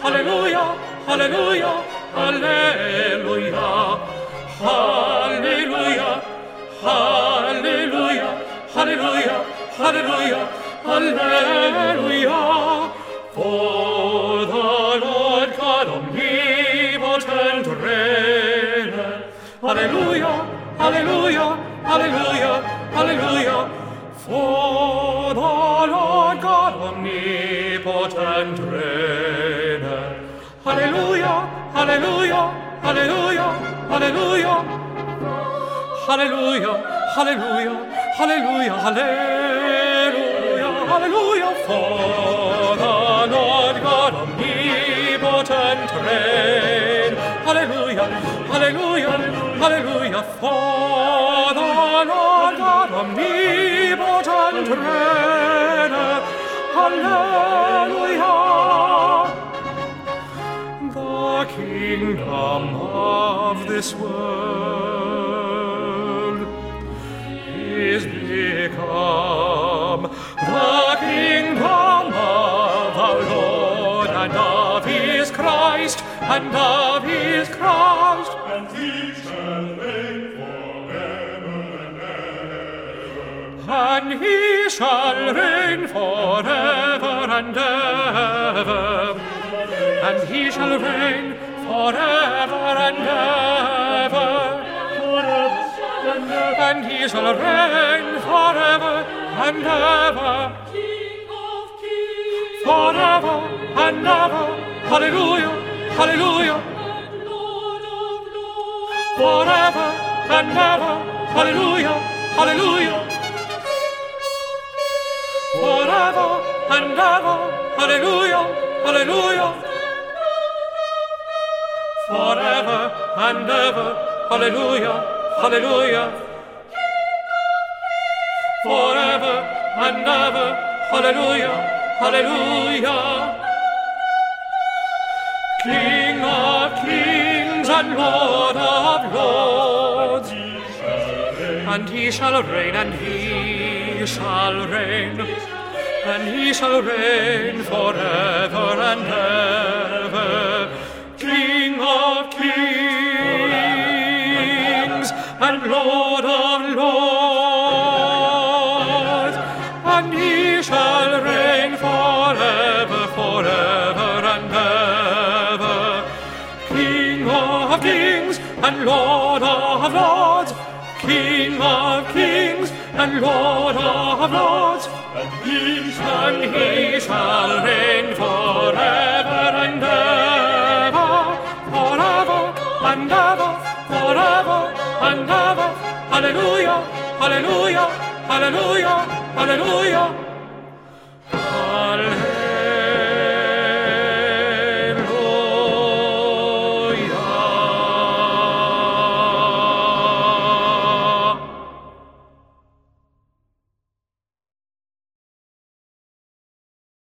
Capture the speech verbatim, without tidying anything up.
Hallelujah, hallelujah, hallelujah, hallelujah, hallelujah, hallelujah, hallelujah, hallelujah. For the Lord God omnipotent reigneth. Hallelujah, hallelujah, hallelujah, hallelujah. For the Lord God omnipotent reigneth. Hallelujah, hallelujah, hallelujah, hallelujah. Hallelujah, hallelujah, hallelujah, hallelujah, hallelujah. For the Lord God omnipotent reigneth. Hallelujah, hallelujah, hallelujah. For the Lord God omnipotent reigneth. Hallelujah. The kingdom of this world is become the kingdom of our Lord and of his Christ, and of his Christ. And he shall reign forever and ever. And he shall reign forever and ever. And he shall reign forever and ever. And he shall reign forever and ever. King of kings, Forever and ever. Hallelujah, hallelujah. and Lord of lords, Forever and ever. Hallelujah, hallelujah. Forever and ever. Hallelujah, hallelujah. Forever and ever. Hallelujah, hallelujah. Forever and ever. Hallelujah, hallelujah. King of kings and Lord of lords. And he shall reign, and he shall reign, and he shall reign forever and ever. King of kings and Lord of lords, and he shall reign forever, forever and ever. King of kings and Lord of lords, King of kings and Lord of lords, And he and he shall reign forever and ever, forever and ever, forever and ever. Hallelujah, hallelujah, hallelujah, hallelujah.